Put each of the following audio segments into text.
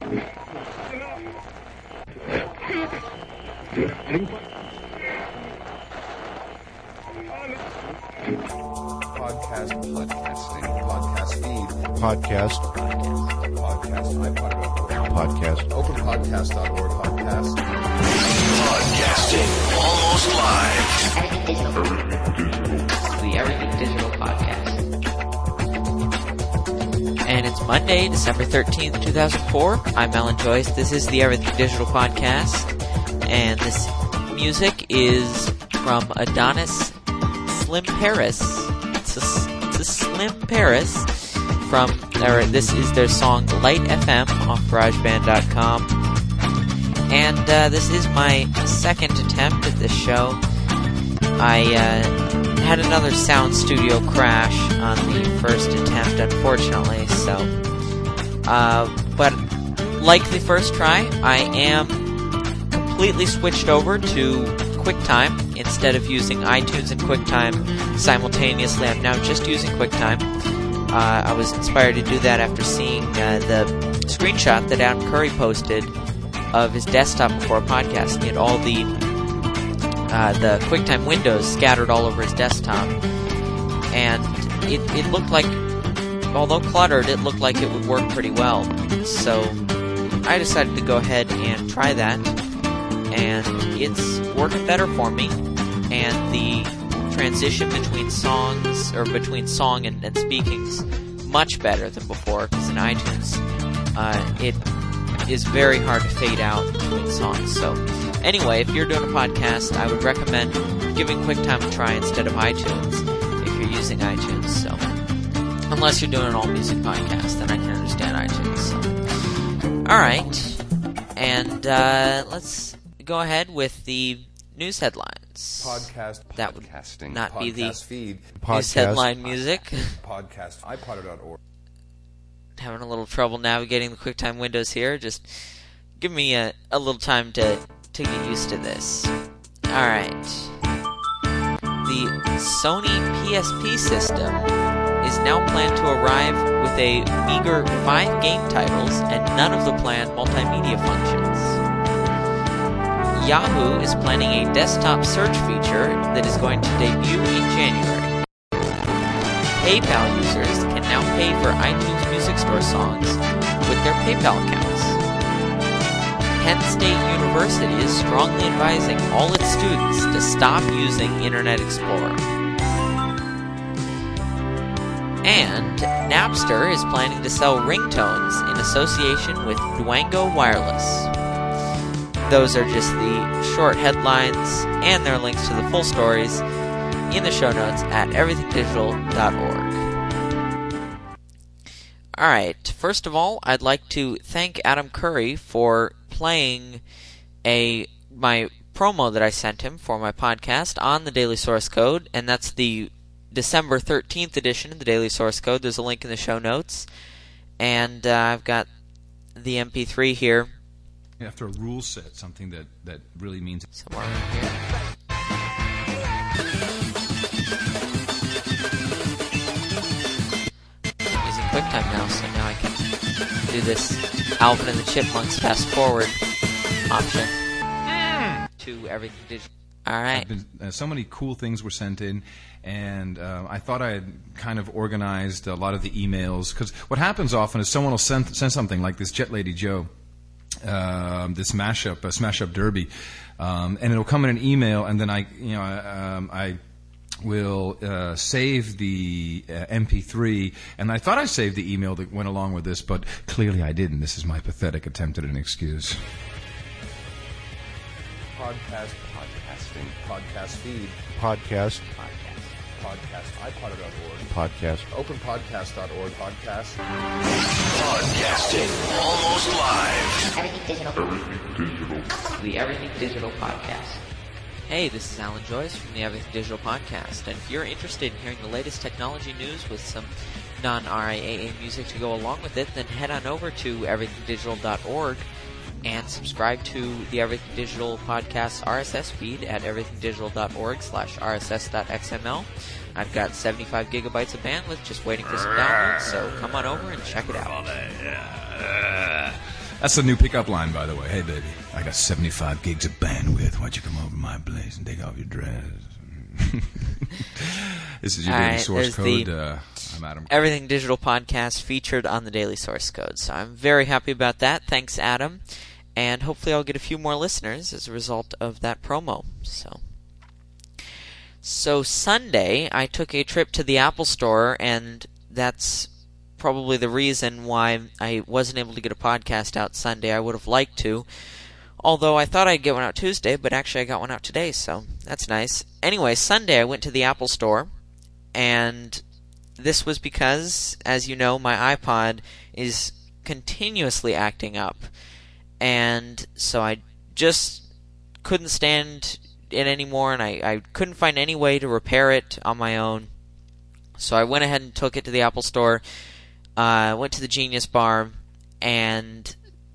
Podcast feed, podcast, iPod.org, podcast, openpodcast.org, podcast, podcasting almost live. The Everything Digital Podcast. And it's Monday, December 13th, 2004. I'm Alan Joyce. This is the Everything Digital Podcast. And this music is from Adonis Slim Paris. It's a Slim Paris this is their song Light FM off GarageBand.com. And this is my second attempt at this show. I had another sound studio crash on the first attempt, unfortunately, so but like the first try, I am completely switched over to QuickTime. Instead of using iTunes and QuickTime simultaneously, I'm now just using QuickTime. I was inspired to do that after seeing the screenshot that Adam Curry posted of his desktop before a podcast. He had all the QuickTime windows scattered all over his desktop, and it looked like, although cluttered, it looked like it would work pretty well. So I decided to go ahead and try that, and it's working better for me. And the transition between songs, or between song and speaking's much better than before, because in iTunes, it is very hard to fade out between songs. So anyway, if you're doing a podcast, I would recommend giving QuickTime a try instead of iTunes if you're using iTunes. So unless you're doing an all-music podcast, then I can understand iTunes. So. Alright, and let's go ahead with the news headlines. That would not be the feed, news headline music. Podcast, iPod.org. Having a little trouble navigating the QuickTime windows here. Just give me a little time to get used to this. Alright. The Sony PSP system is now planned to arrive with a meager 5 game titles and none of the planned multimedia functions. Yahoo is planning a desktop search feature that is going to debut in January. PayPal users can now pay for iTunes Music Store songs with their PayPal accounts. Penn State University is strongly advising all its students to stop using Internet Explorer. And Napster is planning to sell ringtones in association with Duango Wireless. Those are just the short headlines, and there are links to the full stories in the show notes at everythingdigital.org. Alright, first of all, I'd like to thank Adam Curry for playing my promo that I sent him for my podcast on the Daily Source Code, and that's the December 13th edition of the Daily Source Code. There's a link in the show notes, and I've got the MP3 here. After a rule set, something that really means somewhere around here. I'm using QuickTime now, so now I can do this Alvin and the Chipmunks fast forward option to everything digital. All right. So many cool things were sent in, and I thought I had kind of organized a lot of the emails, because what happens often is someone will send something like this Jet Lady Joe. This Smash Up Derby, and it'll come in an email, and then I will save the MP3, and I thought I saved the email that went along with this, but clearly I didn't. This is my pathetic attempt at an excuse. Podcasting, podcast feed, podcast, iPod.org, podcast, openpodcast.org, podcast, Podcasting almost live. Everything Digital. The Everything Digital Podcast. Hey, this is Alan Joyce from the Everything Digital Podcast, and if you're interested in hearing the latest technology news with some non-RIAA music to go along with it, then head on over to everythingdigital.org and subscribe to the Everything Digital Podcast RSS feed at everythingdigital.org/rss.xml. I've got 75 gigabytes of bandwidth just waiting for some downloads, so come on over and check it out. That's the new pickup line, by the way. Hey, baby, I got 75 gigs of bandwidth. Why don't you come over to my place and take off your dress? This is your Daily Source Code. I'm Adam. Everything Digital podcast featured on the Daily Source Code. So I'm very happy about that. Thanks, Adam. And hopefully I'll get a few more listeners as a result of that promo. So Sunday, I took a trip to the Apple Store, and that's probably the reason why I wasn't able to get a podcast out Sunday. I would have liked to, although I thought I'd get one out Tuesday, but actually I got one out today, so that's nice. Anyway, Sunday I went to the Apple Store, and this was because, as you know, my iPod is continuously acting up, and so I just couldn't stand it anymore, and I couldn't find any way to repair it on my own. So I went ahead and took it to the Apple Store, went to the Genius Bar, and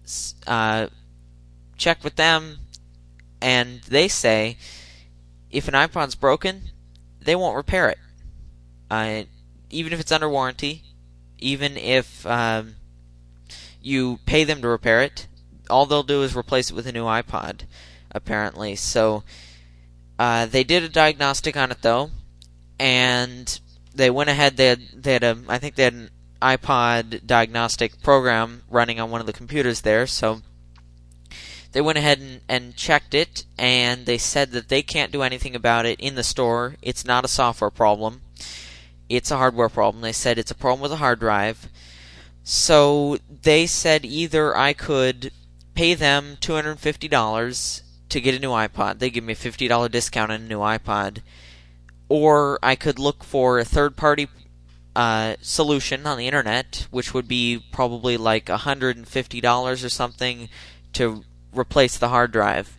checked with them, and they say if an iPod's broken, they won't repair it. Even if it's under warranty, even if you pay them to repair it, all they'll do is replace it with a new iPod, apparently. So they did a diagnostic on it, though, and they went ahead. I think they had an iPod diagnostic program running on one of the computers there, so they went ahead and checked it, and they said that they can't do anything about it in the store. It's not a software problem. It's a hardware problem. They said it's a problem with a hard drive. So they said either I could pay them $250 to get a new iPod. They give me a $50 discount on a new iPod. Or I could look for a third-party solution on the internet, which would be probably like $150 or something to replace the hard drive.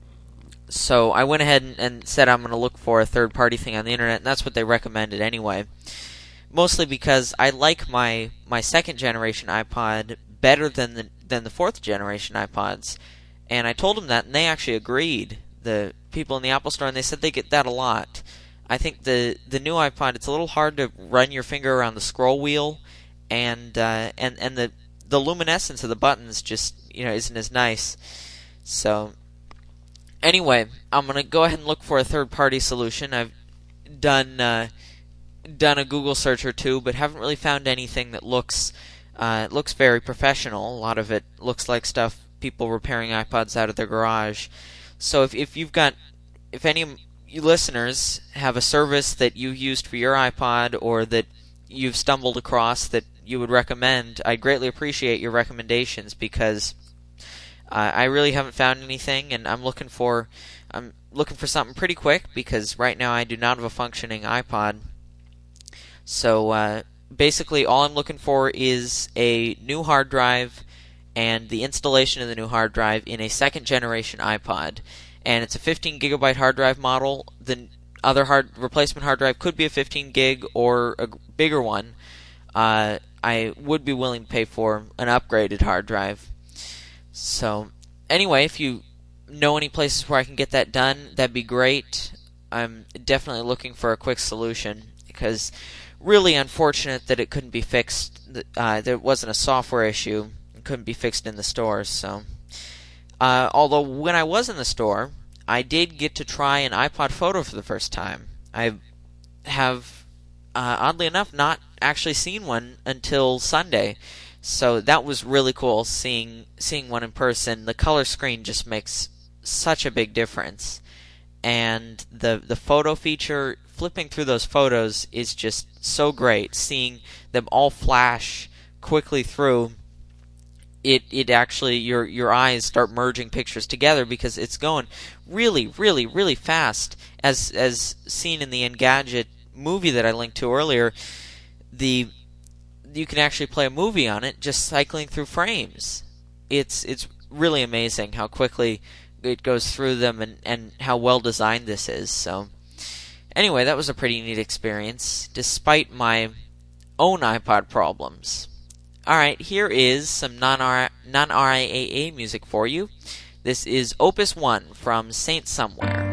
So I went ahead and said I'm going to look for a third-party thing on the internet, and that's what they recommended anyway. Mostly because I like my second-generation iPod better than the fourth-generation iPods. And I told them that, and they actually agreed, the people in the Apple Store, and they said they get that a lot. I think the new iPod, it's a little hard to run your finger around the scroll wheel, and the luminescence of the buttons just isn't as nice. So anyway, I'm gonna go ahead and look for a third-party solution. I've done a Google search or two, but haven't really found anything that looks very professional. A lot of it looks like stuff people repairing iPods out of their garage. So if any of you listeners have a service that you used for your iPod or that you've stumbled across that you would recommend, I'd greatly appreciate your recommendations, because I really haven't found anything, and I'm looking for something pretty quick, because right now I do not have a functioning iPod. So basically all I'm looking for is a new hard drive and the installation of the new hard drive in a second generation iPod. And it's a 15 gigabyte hard drive model. The other replacement hard drive could be a 15 gig or a bigger one. I would be willing to pay for an upgraded hard drive. So anyway, if you know any places where I can get that done, that'd be great. I'm definitely looking for a quick solution, because really unfortunate that it couldn't be fixed. There wasn't a software issue. It couldn't be fixed in the stores. So although when I was in the store, I did get to try an iPod Photo for the first time. I have, oddly enough, not actually seen one until Sunday. So that was really cool, seeing one in person. The color screen just makes such a big difference. And the photo feature, flipping through those photos, is just so great. Seeing them all flash quickly through, it actually, your eyes start merging pictures together, because it's going really, really, really fast. As seen in the Engadget movie that I linked to earlier, you can actually play a movie on it just cycling through frames. It's really amazing how quickly it goes through them, and how well designed this is. So anyway, that was a pretty neat experience, despite my own iPod problems. Alright, here is some non-RIAA music for you. This is Opus 1 from Saint Somewhere.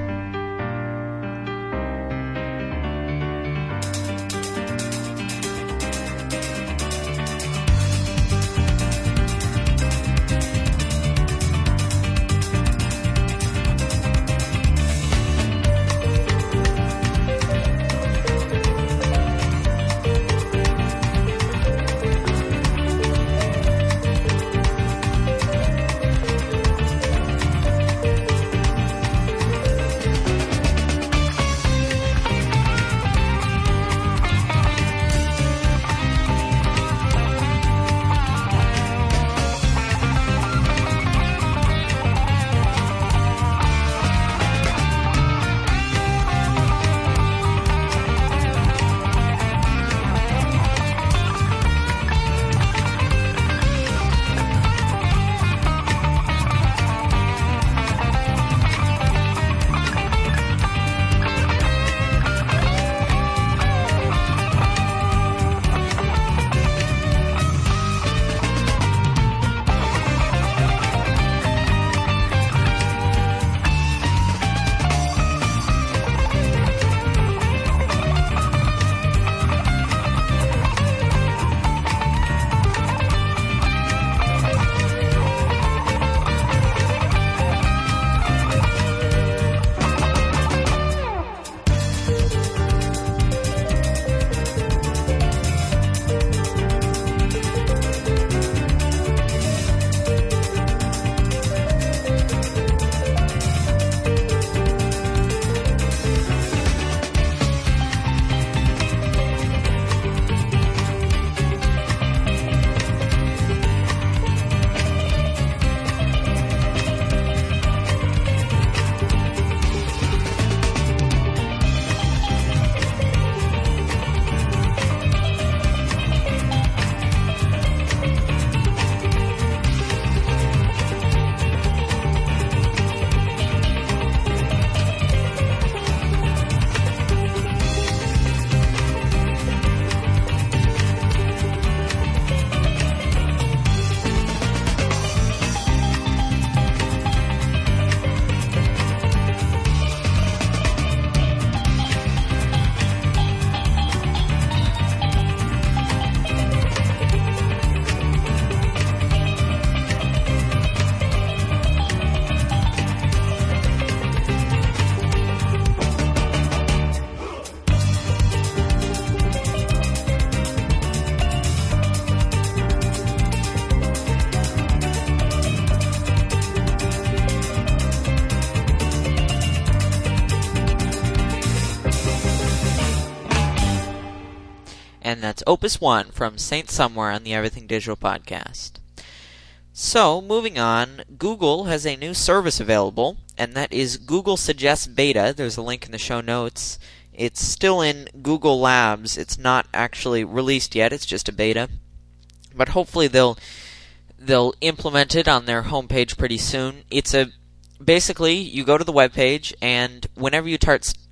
And that's Opus 1 from Saint Somewhere on the Everything Digital podcast. So, moving on, Google has a new service available, and that is Google Suggest Beta. There's a link in the show notes. It's still in Google Labs. It's not actually released yet. It's just a beta. But hopefully they'll implement it on their homepage pretty soon. It's basically, you go to the webpage, and whenever you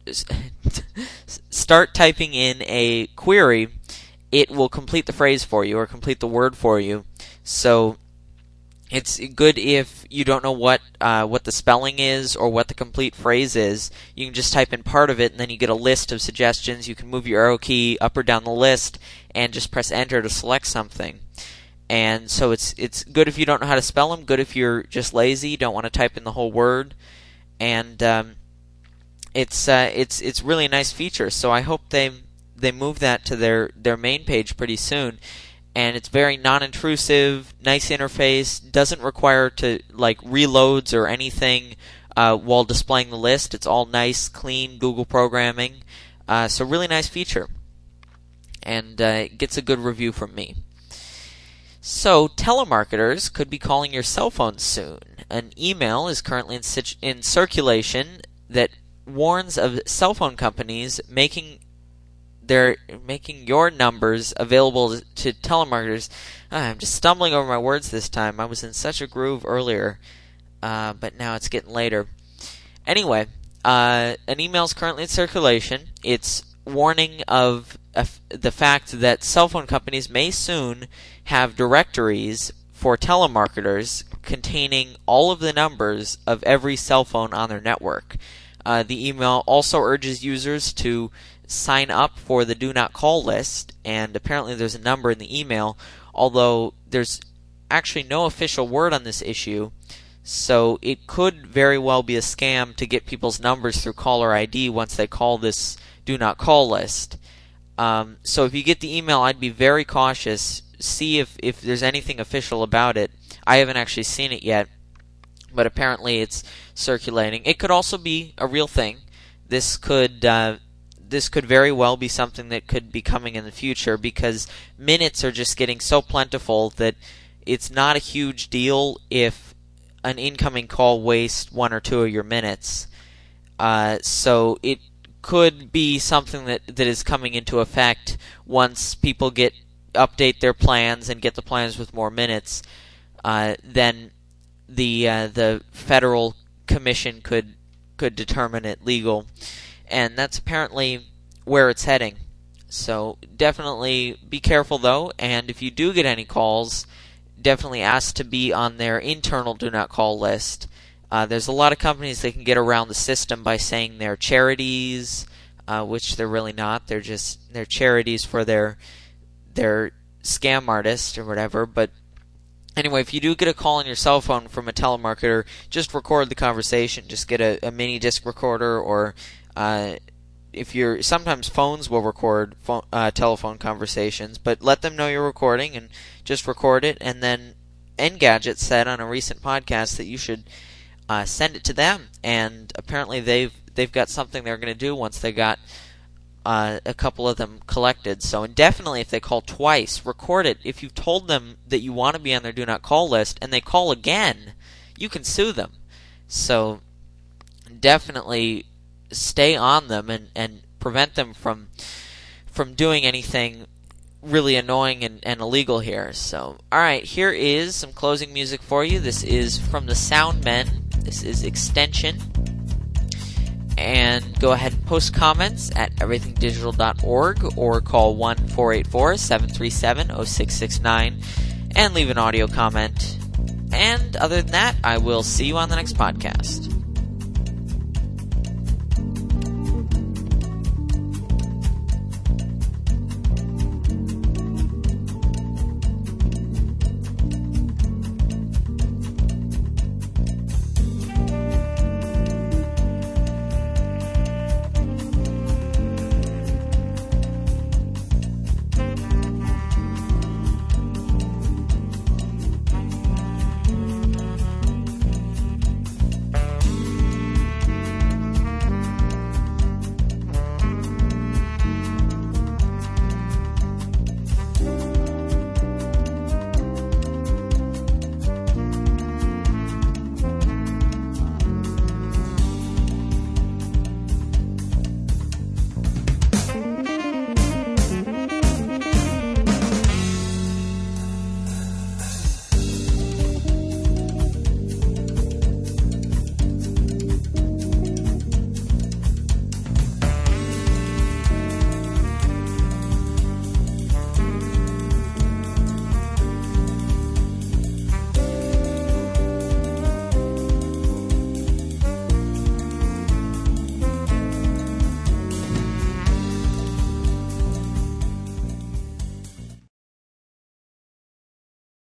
start typing in a query, it will complete the phrase for you, or complete the word for you. So it's good if you don't know what the spelling is or what the complete phrase is. You can just type in part of it, and then you get a list of suggestions. You can move your arrow key up or down the list and just press enter to select something. And so it's good if you don't know how to spell them, good if you're just lazy, don't want to type in the whole word. And it's really a nice feature. So I hope they move that to their main page pretty soon. And it's very non-intrusive, nice interface, doesn't require to reloads or anything while displaying the list. It's all nice, clean Google programming. So really nice feature. And it gets a good review from me. So, telemarketers could be calling your cell phone soon. An email is currently in circulation that warns of cell phone companies making your numbers available to telemarketers. I'm just stumbling over my words this time. I was in such a groove earlier, but now it's getting later. Anyway, an email is currently in circulation. It's warning of the fact that cell phone companies may soon have directories for telemarketers containing all of the numbers of every cell phone on their network. The email also urges users to sign up for the Do Not Call list, and apparently there's a number in the email, although there's actually no official word on this issue, so it could very well be a scam to get people's numbers through caller ID once they call this Do Not Call list. So if you get the email, I'd be very cautious. See if there's anything official about it. I haven't actually seen it yet, but apparently it's circulating. It could also be a real thing. This could very well be something that could be coming in the future, because minutes are just getting so plentiful that it's not a huge deal if an incoming call wastes 1 or 2 of your minutes. So it could be something that is coming into effect once people update their plans and get the plans with more minutes. Then the federal commission could determine it legal, and that's apparently where it's heading. So definitely be careful though, and if you do get any calls, definitely ask to be on their internal Do Not Call list. There's a lot of companies that can get around the system by saying they're charities, which they're really not. They're charities for their scam artist or whatever. But anyway, if you do get a call on your cell phone from a telemarketer, just record the conversation. Just get a mini disc recorder, or sometimes phones will record telephone conversations, but let them know you're recording and just record it. And then Engadget said on a recent podcast that you should send it to them, and apparently they've got something they're going to do once they got a couple of them collected. So definitely, if they call twice, record it. If you've told them that you want to be on their Do Not Call list and they call again, you can sue them. So definitely stay on them and prevent them from doing anything really annoying and illegal here. So, alright, here is some closing music for you. This is from the Soundmen. This is Extension. And go ahead and post comments at everythingdigital.org or call 1-484-737-0669 and leave an audio comment. And other than that, I will see you on the next podcast.